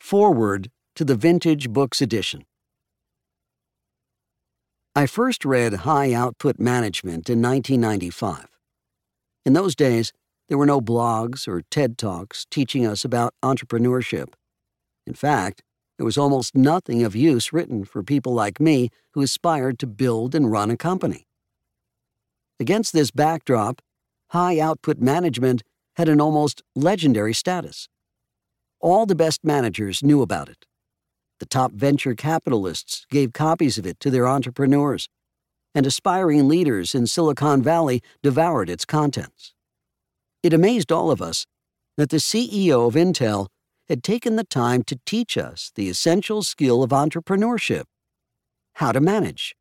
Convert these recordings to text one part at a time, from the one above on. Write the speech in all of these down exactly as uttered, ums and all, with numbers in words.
Forward to the Vintage Books Edition. I first read High Output Management in nineteen ninety-five. In those days, there were no blogs or TED Talks teaching us about entrepreneurship. In fact, there was almost nothing of use written for people like me who aspired to build and run a company. Against this backdrop, High Output Management had an almost legendary status. All the best managers knew about it. The top venture capitalists gave copies of it to their entrepreneurs, and aspiring leaders in Silicon Valley devoured its contents. It amazed all of us that the C E O of Intel had taken the time to teach us the essential skill of entrepreneurship: how to manage.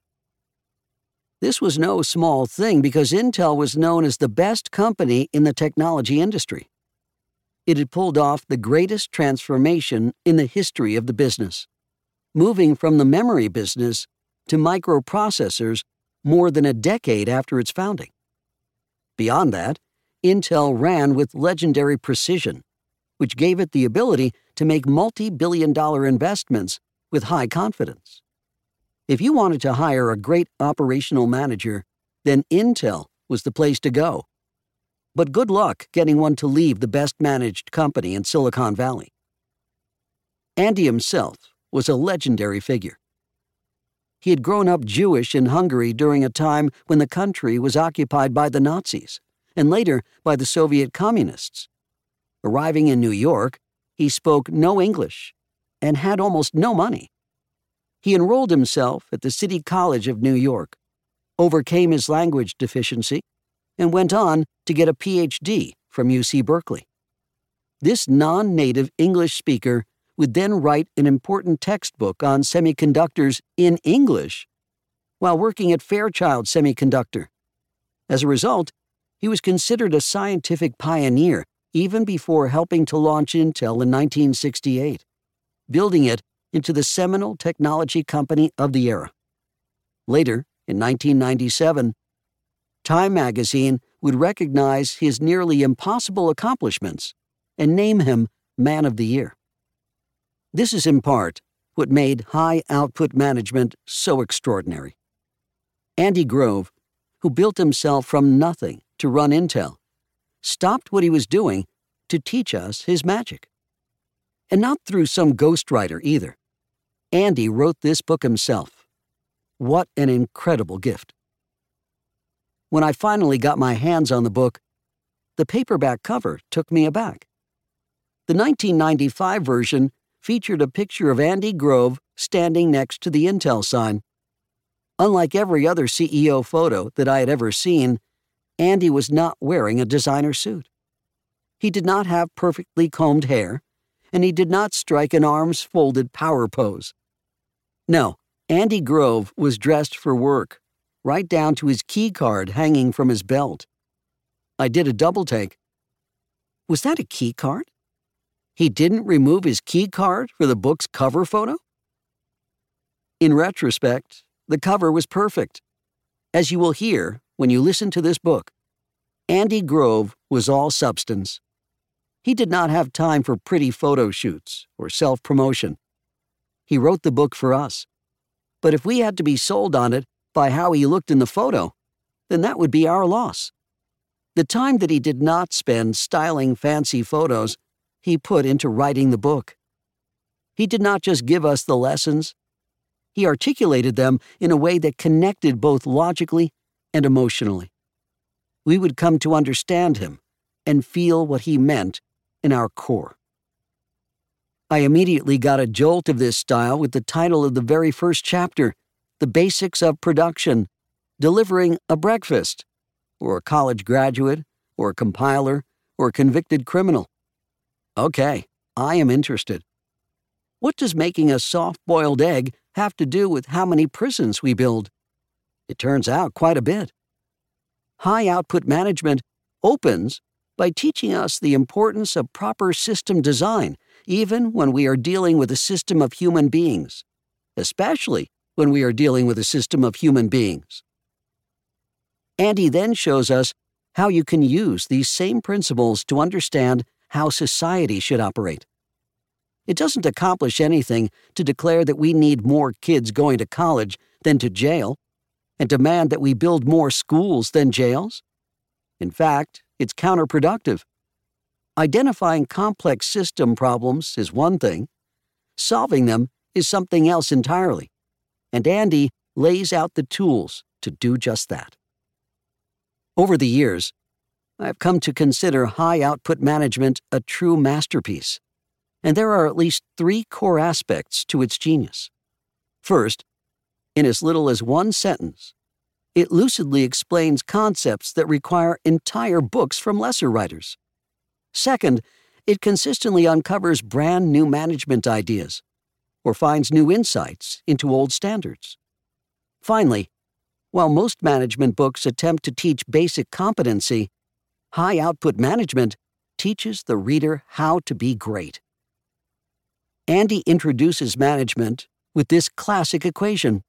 This was no small thing because Intel was known as the best company in the technology industry. It had pulled off the greatest transformation in the history of the business, moving from the memory business to microprocessors more than a decade after its founding. Beyond that, Intel ran with legendary precision, which gave it the ability to make multi-billion dollar investments with high confidence. If you wanted to hire a great operational manager, then Intel was the place to go. But good luck getting one to leave the best-managed company in Silicon Valley. Andy himself was a legendary figure. He had grown up Jewish in Hungary during a time when the country was occupied by the Nazis, and later by the Soviet communists. Arriving in New York, he spoke no English and had almost no money. He enrolled himself at the City College of New York, overcame his language deficiency, and went on to get a P H D from U C Berkeley. This non-native English speaker would then write an important textbook on semiconductors in English while working at Fairchild Semiconductor. As a result, he was considered a scientific pioneer even before helping to launch Intel in nineteen sixty-eight, building it into the seminal technology company of the era. Later, in nineteen ninety-seven, Time magazine would recognize his nearly impossible accomplishments and name him Man of the Year. This is in part what made High Output Management so extraordinary. Andy Grove, who built himself from nothing to run Intel, stopped what he was doing to teach us his magic. And not through some ghostwriter either. Andy wrote this book himself. What an incredible gift. When I finally got my hands on the book, the paperback cover took me aback. The nineteen ninety-five version featured a picture of Andy Grove standing next to the Intel sign. Unlike every other C E O photo that I had ever seen, Andy was not wearing a designer suit. He did not have perfectly combed hair, and he did not strike an arms-folded power pose. No, Andy Grove was dressed for work, right down to his key card hanging from his belt. I did a double take. Was that a key card? He didn't remove his key card for the book's cover photo? In retrospect, the cover was perfect. As you will hear when you listen to this book, Andy Grove was all substance. He did not have time for pretty photo shoots or self-promotion. He wrote the book for us. But if we had to be sold on it by how he looked in the photo, then that would be our loss. The time that he did not spend styling fancy photos, he put into writing the book. He did not just give us the lessons. He articulated them in a way that connected both logically and emotionally. We would come to understand him and feel what he meant in our core. I immediately got a jolt of this style with the title of the very first chapter, The Basics of Production, Delivering a Breakfast, or a college graduate, or a compiler, or a convicted criminal. Okay, I am interested. What does making a soft-boiled egg have to do with how many prisons we build? It turns out quite a bit. High Output Management opens by teaching us the importance of proper system design, even when we are dealing with a system of human beings, especially when we are dealing with a system of human beings. Andy then shows us how you can use these same principles to understand how society should operate. It doesn't accomplish anything to declare that we need more kids going to college than to jail, and demand that we build more schools than jails. In fact, it's counterproductive. Identifying complex system problems is one thing. Solving them is something else entirely. And Andy lays out the tools to do just that. Over the years, I've come to consider high-output management a true masterpiece, and there are at least three core aspects to its genius. First, in as little as one sentence, it lucidly explains concepts that require entire books from lesser writers. Second, it consistently uncovers brand new management ideas or finds new insights into old standards. Finally, while most management books attempt to teach basic competency, high-output management teaches the reader how to be great. Andy introduces management with this classic equation.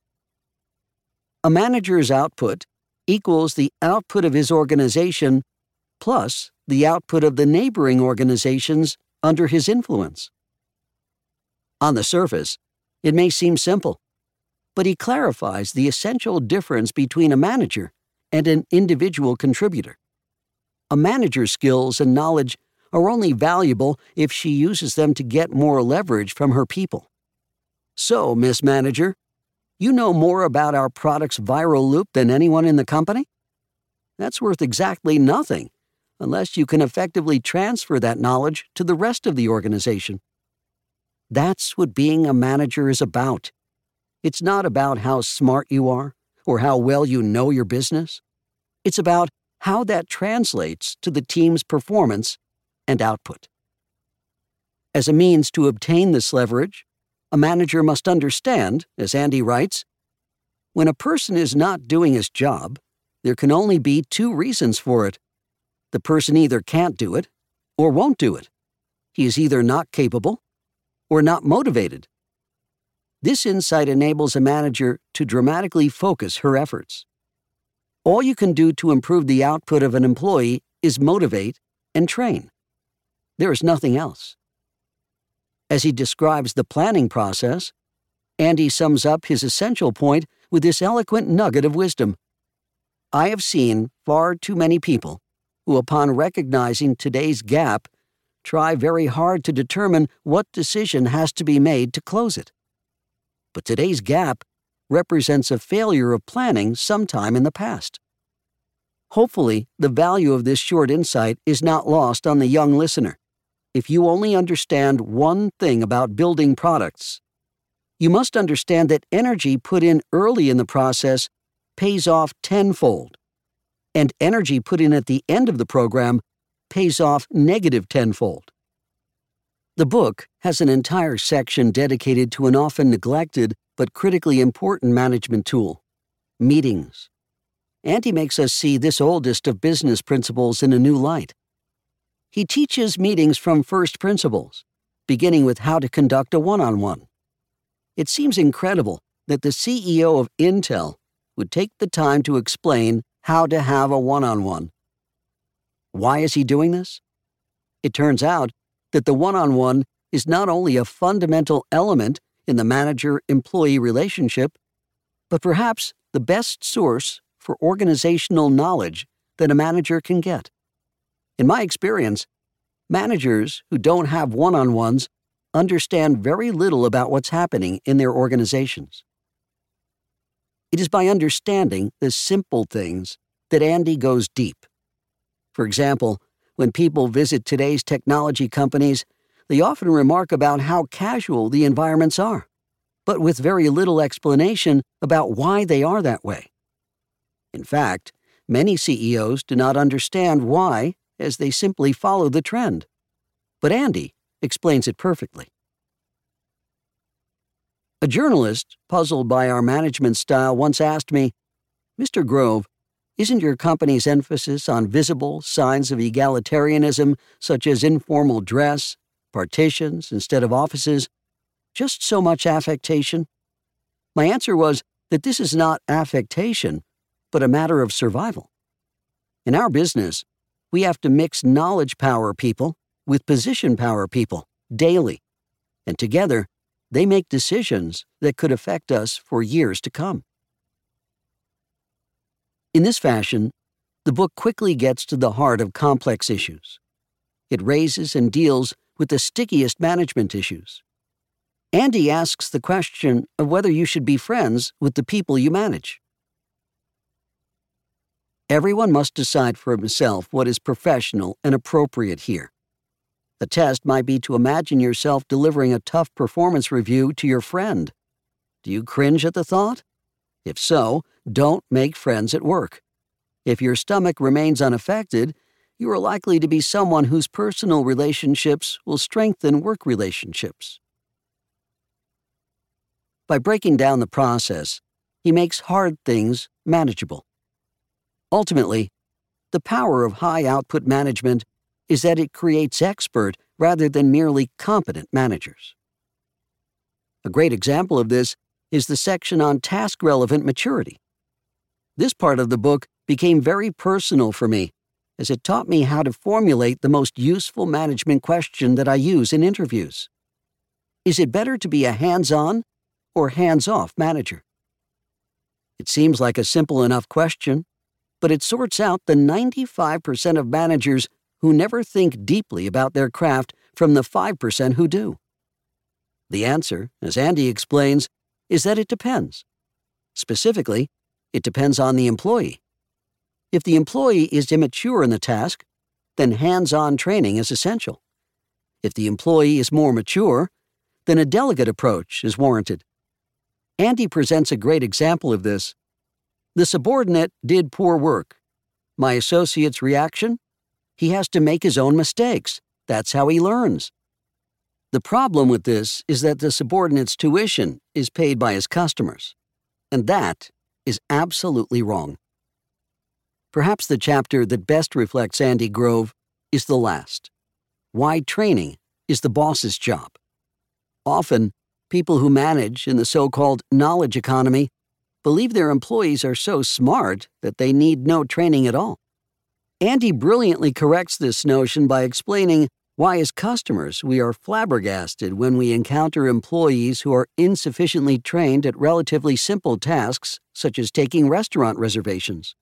A manager's output equals the output of his organization plus the output of the neighboring organizations under his influence. On the surface, it may seem simple, but he clarifies the essential difference between a manager and an individual contributor. A manager's skills and knowledge are only valuable if she uses them to get more leverage from her people. So, Miss Manager, you know more about our product's viral loop than anyone in the company? That's worth exactly nothing unless you can effectively transfer that knowledge to the rest of the organization. That's what being a manager is about. It's not about how smart you are or how well you know your business. It's about how that translates to the team's performance and output. As a means to obtain this leverage, a manager must understand, as Andy writes, when a person is not doing his job, there can only be two reasons for it. The person either can't do it or won't do it. He is either not capable or not motivated. This insight enables a manager to dramatically focus her efforts. All you can do to improve the output of an employee is motivate and train. There is nothing else. As he describes the planning process, Andy sums up his essential point with this eloquent nugget of wisdom. I have seen far too many people who, upon recognizing today's gap, try very hard to determine what decision has to be made to close it. But today's gap represents a failure of planning sometime in the past. Hopefully, the value of this short insight is not lost on the young listener. If you only understand one thing about building products, you must understand that energy put in early in the process pays off tenfold, and energy put in at the end of the program pays off negative tenfold. The book has an entire section dedicated to an often neglected but critically important management tool, meetings. Andy makes us see this oldest of business principles in a new light. He teaches meetings from first principles, beginning with how to conduct a one-on-one. It seems incredible that the C E O of Intel would take the time to explain how to have a one-on-one. Why is he doing this? It turns out that the one-on-one is not only a fundamental element in the manager-employee relationship, but perhaps the best source for organizational knowledge that a manager can get. In my experience, managers who don't have one-on-ones understand very little about what's happening in their organizations. It is by understanding the simple things that Andy goes deep. For example, when people visit today's technology companies, they often remark about how casual the environments are, but with very little explanation about why they are that way. In fact, many C E Os do not understand why, as they simply follow the trend. But Andy explains it perfectly. A journalist, puzzled by our management style, once asked me, Mister Grove, isn't your company's emphasis on visible signs of egalitarianism, such as informal dress, partitions instead of offices, just so much affectation? My answer was that this is not affectation, but a matter of survival. In our business, we have to mix knowledge power people with position power people daily. and together, they make decisions that could affect us for years to come. In this fashion, the book quickly gets to the heart of complex issues. It raises and deals with the stickiest management issues. Andy asks the question of whether you should be friends with the people you manage. Everyone must decide for himself what is professional and appropriate here. The test might be to imagine yourself delivering a tough performance review to your friend. Do you cringe at the thought? If so, don't make friends at work. If your stomach remains unaffected, you are likely to be someone whose personal relationships will strengthen work relationships. By breaking down the process, he makes hard things manageable. Ultimately, the power of high-output management is that it creates expert rather than merely competent managers. A great example of this is the section on task-relevant maturity. This part of the book became very personal for me, as it taught me how to formulate the most useful management question that I use in interviews. Is it better to be a hands-on or hands-off manager? It seems like a simple enough question, but it sorts out the ninety-five percent of managers who never think deeply about their craft from the five percent who do. The answer, as Andy explains, is that it depends. Specifically, it depends on the employee. If the employee is immature in the task, then hands-on training is essential. If the employee is more mature, then a delegate approach is warranted. Andy presents a great example of this. The subordinate did poor work. My associate's reaction? He has to make his own mistakes. That's how he learns. The problem with this is that the subordinate's tuition is paid by his customers, and that is absolutely wrong. Perhaps the chapter that best reflects Andy Grove is the last. Why training is the boss's job. Often, people who manage in the so-called knowledge economy believe their employees are so smart that they need no training at all. Andy brilliantly corrects this notion by explaining why as customers we are flabbergasted when we encounter employees who are insufficiently trained at relatively simple tasks such as taking restaurant reservations.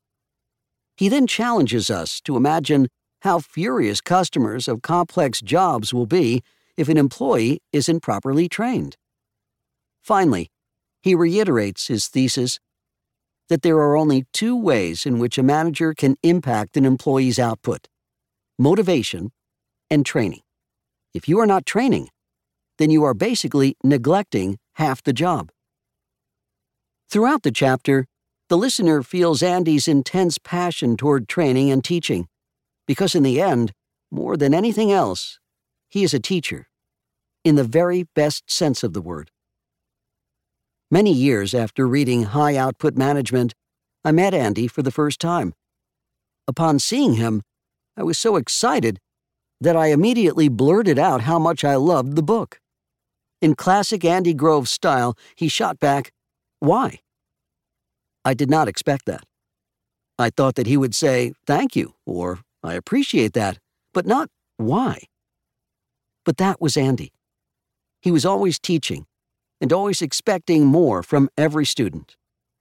He then challenges us to imagine how furious customers of complex jobs will be if an employee isn't properly trained. Finally, he reiterates his thesis that there are only two ways in which a manager can impact an employee's output: motivation and training. If you are not training, then you are basically neglecting half the job. Throughout the chapter, the listener feels Andy's intense passion toward training and teaching, because in the end, more than anything else, he is a teacher, in the very best sense of the word. Many years after reading High Output Management, I met Andy for the first time. Upon seeing him, I was so excited that I immediately blurted out how much I loved the book. In classic Andy Grove style, he shot back, "Why?" I did not expect that. I thought that he would say, "Thank you," or "I appreciate that," but not "Why?" But that was Andy. He was always teaching, and always expecting more from every student.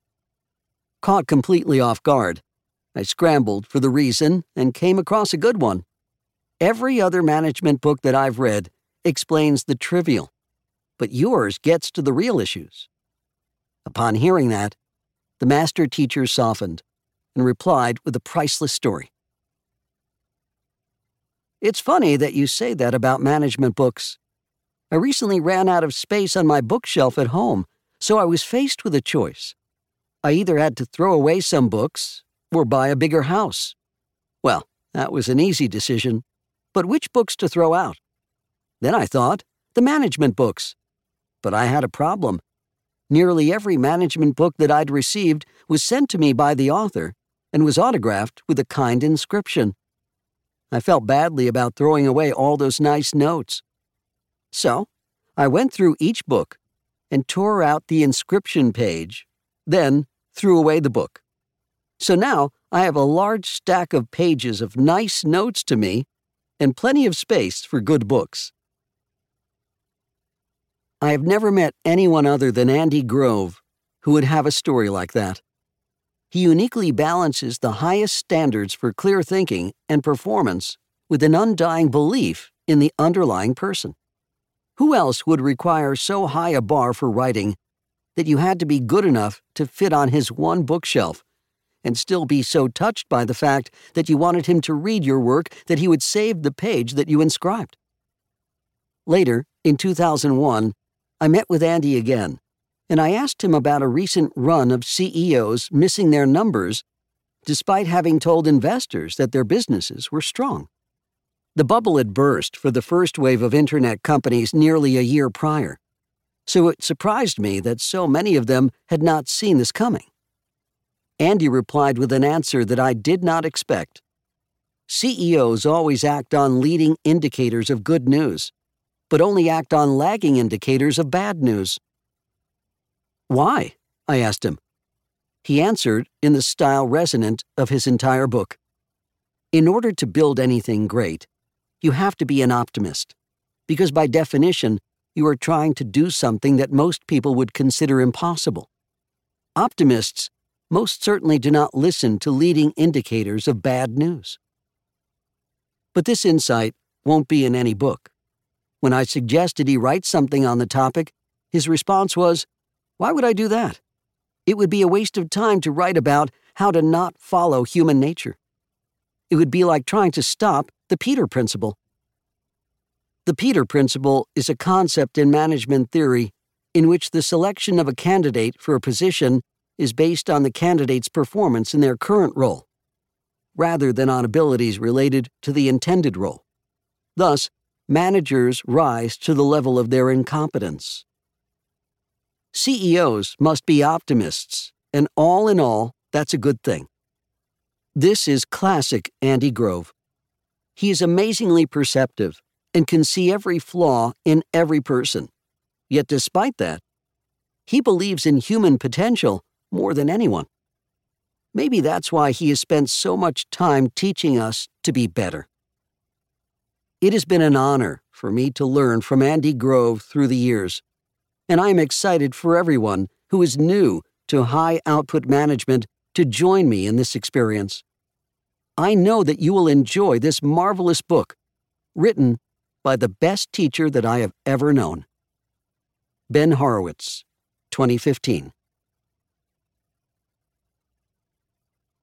Caught completely off guard, I scrambled for the reason and came across a good one. Every other management book that I've read explains the trivial, but yours gets to the real issues. Upon hearing that, the master teacher softened and replied with a priceless story. It's funny that you say that about management books. I recently ran out of space on my bookshelf at home, so I was faced with a choice. I either had to throw away some books or buy a bigger house. Well, that was an easy decision, but which books to throw out? Then I thought, the management books. But I had a problem. Nearly every management book that I'd received was sent to me by the author and was autographed with a kind inscription. I felt badly about throwing away all those nice notes. So, I went through each book and tore out the inscription page, then threw away the book. So now I have a large stack of pages of nice notes to me and plenty of space for good books. I have never met anyone other than Andy Grove who would have a story like that. He uniquely balances the highest standards for clear thinking and performance with an undying belief in the underlying person. Who else would require so high a bar for writing that you had to be good enough to fit on his one bookshelf and still be so touched by the fact that you wanted him to read your work that he would save the page that you inscribed? Later, in two thousand one, I met with Andy again, and I asked him about a recent run of C E Os missing their numbers despite having told investors that their businesses were strong. The bubble had burst for the first wave of internet companies nearly a year prior, so it surprised me that so many of them had not seen this coming. Andy replied with an answer that I did not expect. C E Os always act on leading indicators of good news, but only act on lagging indicators of bad news. Why? I asked him. He answered in the style resonant of his entire book. In order to build anything great, you have to be an optimist, because by definition, you are trying to do something that most people would consider impossible. Optimists most certainly do not listen to leading indicators of bad news. But this insight won't be in any book. When I suggested he write something on the topic, his response was, "Why would I do that? It would be a waste of time to write about how to not follow human nature. It would be like trying to stop the Peter Principle." The Peter Principle is a concept in management theory in which the selection of a candidate for a position is based on the candidate's performance in their current role, rather than on abilities related to the intended role. Thus, managers rise to the level of their incompetence. C E Os must be optimists, and all in all, that's a good thing. This is classic Andy Grove. He is amazingly perceptive and can see every flaw in every person. Yet despite that, he believes in human potential more than anyone. Maybe that's why he has spent so much time teaching us to be better. It has been an honor for me to learn from Andy Grove through the years, and I am excited for everyone who is new to high output management to join me in this experience. I know that you will enjoy this marvelous book, written by the best teacher that I have ever known. Ben Horowitz, twenty fifteen.